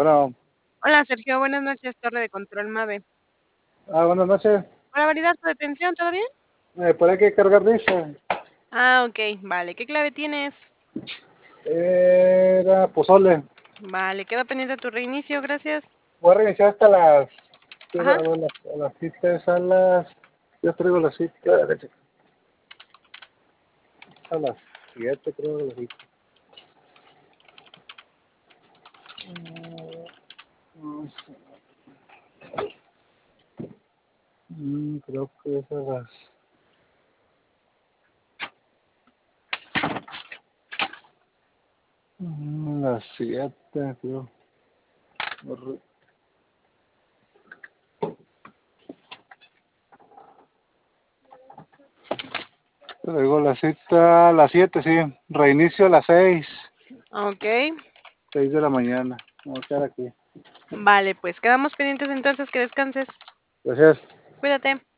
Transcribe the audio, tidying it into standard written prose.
Bueno, Hola, Sergio, buenas noches, Torre de Control Mave. buenas noches. Para validar tu detención, ¿todo bien? ¿Por ahí hay que cargar dice? Ok, vale. ¿Qué clave tienes? Era pozole. Vale, queda pendiente tu reinicio, gracias. Voy a reiniciar hasta las... Ajá. La cita es a las... Yo traigo la cita... A las 7 creo que la cita. Creo que es a las 7, creo. Traigo la cita a las 7, sí. Reinicio a las 6. Ok. 6 de la mañana. Vamos a quedar aquí. Vale, pues quedamos pendientes entonces, que descanses. Gracias. Cuídate.